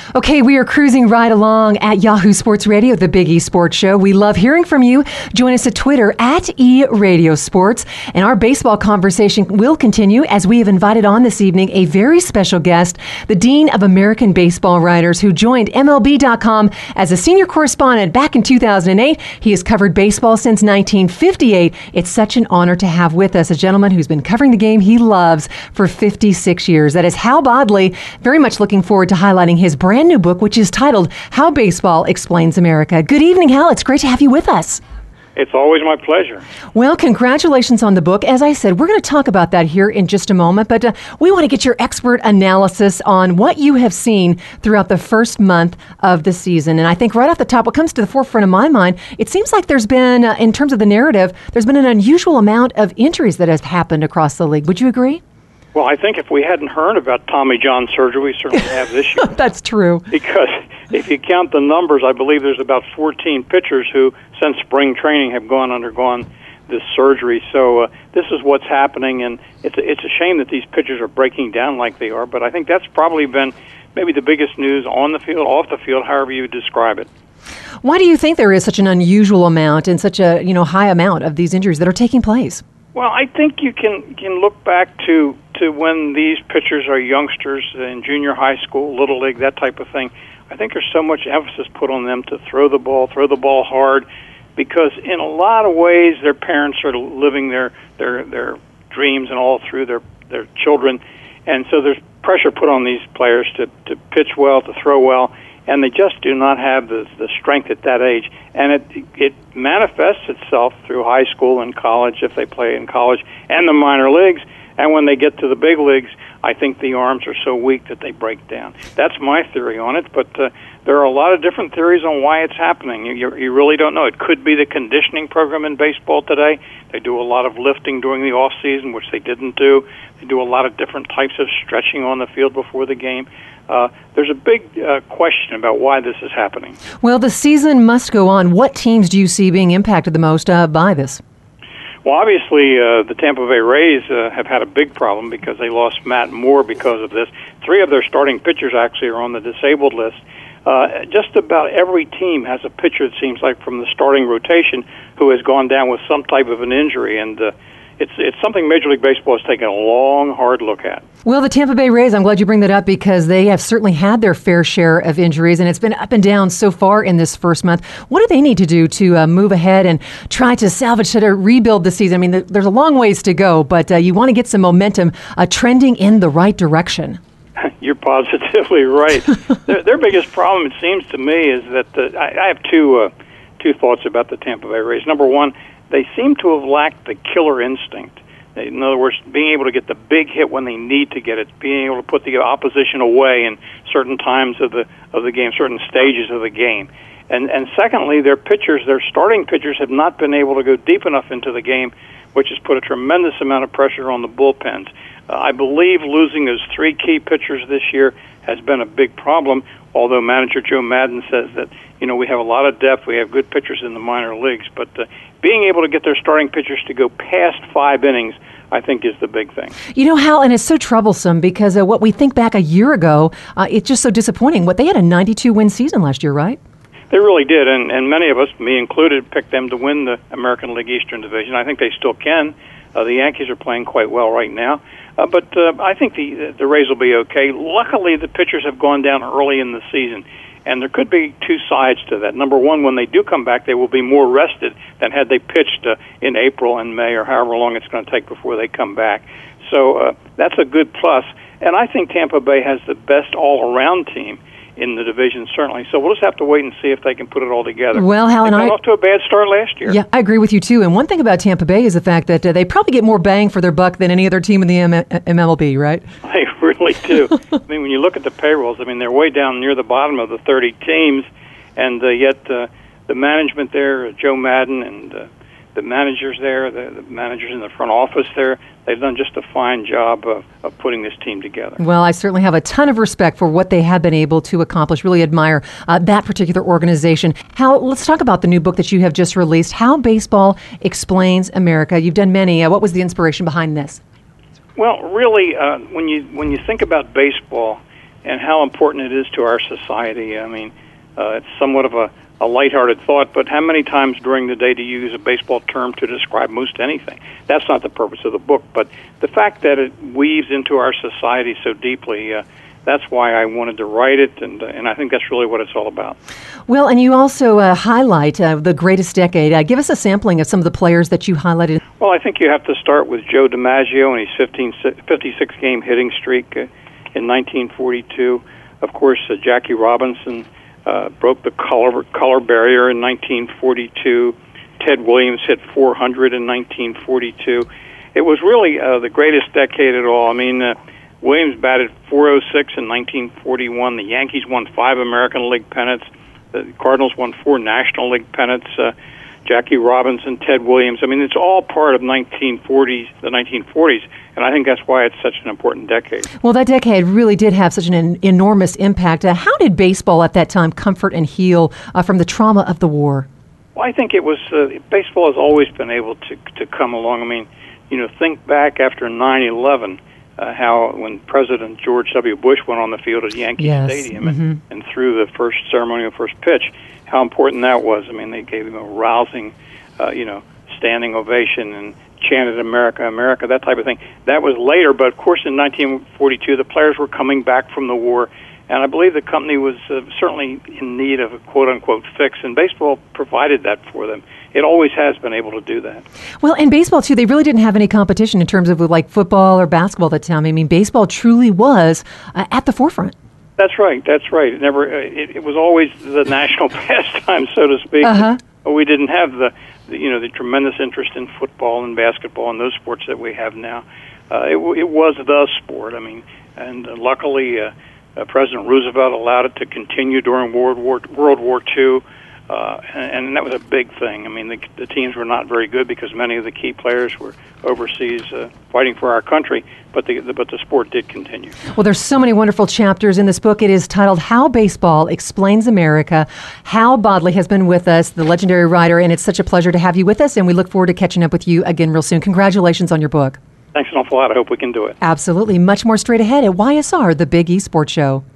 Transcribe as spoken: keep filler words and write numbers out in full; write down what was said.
Okay, we are cruising right along at Yahoo Sports Radio, the Big E Sports Show. We love hearing from you. Join us at Twitter at E Radio Sports. And our baseball conversation will continue as we have invited on this evening a very special guest, the Dean of American Baseball Writers, who joined M L B dot com as a senior correspondent back in two thousand eight. He has covered baseball since nineteen fifty-eight. It's such an honor to have with us a gentleman who's been covering the game he loves for fifty-six years. That is Hal Bodley. Very much looking forward to highlighting his brand new book, which is titled How Baseball Explains America. Good evening, Hal. It's great to have you with us. It's always my pleasure. Well, congratulations on the book. As I said, we're going to talk about that here in just a moment, but uh, we want to get your expert analysis on what you have seen throughout the first month of the season. And I think right off the top, what comes to the forefront of my mind, it seems like there's been, uh, in terms of the narrative, there's been an unusual amount of injuries that has happened across the league. Would you agree? Well, I think if we hadn't heard about Tommy John surgery, we certainly have this year. That's true. Because if you count the numbers, I believe there's about fourteen pitchers who, since spring training, have gone undergone this surgery. So uh, this is what's happening, and it's a, it's a shame that these pitchers are breaking down like they are. But I think that's probably been maybe the biggest news on the field, off the field, however you describe it. Why do you think there is such an unusual amount and such a you know high amount of these injuries that are taking place? Well, I think you can can look back to, to when these pitchers are youngsters in junior high school, little league, that type of thing. I think there's so much emphasis put on them to throw the ball, throw the ball hard, because in a lot of ways their parents are living their their, their dreams and all through their, their children. And so there's pressure put on these players to, to pitch well, to throw well, and they just do not have the, the strength at that age. And it it manifests itself through high school and college, if they play in college, and the minor leagues. And when they get to the big leagues, I think the arms are so weak that they break down. That's my theory on it, but uh, there are a lot of different theories on why it's happening. You, you, you really don't know. It could be the conditioning program in baseball today. They do a lot of lifting during the off season, which they didn't do. They do a lot of different types of stretching on the field before the game. Uh, there's a big uh, question about why this is happening. Well, the season must go on. What teams do you see being impacted the most uh, by this? Well, obviously, uh, the Tampa Bay Rays uh, have had a big problem because they lost Matt Moore because of this. Three of their starting pitchers actually are on the disabled list. Uh, just about every team has a pitcher, it seems like, from the starting rotation who has gone down with some type of an injury, and uh, it's it's something Major League Baseball has taken a long, hard look at. Well, the Tampa Bay Rays, I'm glad you bring that up because they have certainly had their fair share of injuries, and it's been up and down so far in this first month. What do they need to do to uh, move ahead and try to salvage, to rebuild the season? I mean, there's a long ways to go, but uh, you want to get some momentum uh, trending in the right direction. You're positively right. their, their biggest problem, it seems to me, is that the, I, I have two uh, two thoughts about the Tampa Bay Rays. Number one, they seem to have lacked the killer instinct. In other words, being able to get the big hit when they need to get it, being able to put the opposition away in certain times of the of the game, certain stages of the game. And and secondly, their pitchers, their starting pitchers, have not been able to go deep enough into the game, which has put a tremendous amount of pressure on the bullpens. Uh, I believe losing those three key pitchers this year has been a big problem, although manager Joe Maddon says that, you know, we have a lot of depth, we have good pitchers in the minor leagues, but uh, being able to get their starting pitchers to go past five innings, I think, is the big thing. You know, Hal, and it's so troublesome because uh, what we think back a year ago, uh, it's just so disappointing. What they had a ninety-two win season last year, right? They really did, and, and many of us, me included, picked them to win the American League Eastern Division. I think they still can. Uh, the Yankees are playing quite well right now. Uh, but uh, I think the the Rays will be okay. Luckily, the pitchers have gone down early in the season, and there could be two sides to that. Number one, when they do come back, they will be more rested than had they pitched uh, in April and May or however long it's going to take before they come back. So uh, that's a good plus. And I think Tampa Bay has the best all-around team in the division, certainly. So we'll just have to wait and see if they can put it all together. Well, Hal, and I... They got off to a bad start last year. Yeah, I agree with you, too. And one thing about Tampa Bay is the fact that uh, they probably get more bang for their buck than any other team in the M L B, right? They really do. I mean, when you look at the payrolls, I mean, they're way down near the bottom of the thirty teams, and uh, yet uh, the management there, uh, Joe Maddon and uh, the managers there, the, the managers in the front office there, they've done just a fine job of, of putting this team together. Well, I certainly have a ton of respect for what they have been able to accomplish. Really admire uh, that particular organization. Hal, let's talk about the new book that you have just released, How Baseball Explains America. You've done many. Uh, what was the inspiration behind this? Well, really, uh, when you when you think about baseball, and how important it is to our society. I mean, uh, it's somewhat of a, a lighthearted thought, but how many times during the day do you use a baseball term to describe most anything? That's not the purpose of the book, but the fact that it weaves into our society so deeply, uh, that's why I wanted to write it, and uh, and I think that's really what it's all about. Well, and you also uh, highlight uh, the greatest decade. Uh, give us a sampling of some of the players that you highlighted. Well, I think you have to start with Joe DiMaggio and his fifteen, fifty-six game hitting streak uh, in nineteen forty-two. Of course, uh, Jackie Robinson uh, broke the color, color barrier in nineteen forty-two. Ted Williams hit four hundred in nineteen forty-two. It was really uh, the greatest decade at all. I mean, uh, Williams batted four oh six in nineteen forty-one. The Yankees won five American League pennants. The Cardinals won four National League pennants. Uh, Jackie Robinson, Ted Williams. I mean, it's all part of nineteen forties, the nineteen forties, and I think that's why it's such an important decade. Well, that decade really did have such an en- enormous impact. Uh, how did baseball at that time comfort and heal uh, from the trauma of the war? Well, I think it was, uh, baseball has always been able to, to come along. I mean, you know, think back after nine eleven. Uh, how when President George W. Bush went on the field at Yankee yes. Stadium mm-hmm. and, and threw the first ceremonial first pitch, how important that was. I mean, they gave him a rousing, uh, you know, standing ovation and chanted "America, America," that type of thing. That was later, but of course in nineteen forty-two the players were coming back from the war, and I believe the company was uh, certainly in need of a quote-unquote fix, and baseball provided that for them. It always has been able to do that. Well, in baseball, too, they really didn't have any competition in terms of like football or basketball at the time. I mean, baseball truly was uh, at the forefront. That's right. That's right. It never. Uh, it, it was always the national pastime, so to speak. Uh-huh. But we didn't have the, the, you know, the tremendous interest in football and basketball and those sports that we have now. Uh, it, it was the sport. I mean, and uh, luckily, uh, uh, President Roosevelt allowed it to continue during World War World War Two. Uh, and, and that was a big thing. I mean, the, the teams were not very good because many of the key players were overseas uh, fighting for our country, but the, the but the sport did continue. Well, there's so many wonderful chapters in this book. It is titled How Baseball Explains America. Hal Bodley has been with us, the legendary writer, and it's such a pleasure to have you with us, and we look forward to catching up with you again real soon. Congratulations on your book. Thanks an awful lot. I hope we can do it. Absolutely. Much more straight ahead at Y S R, the Big E Sports Show.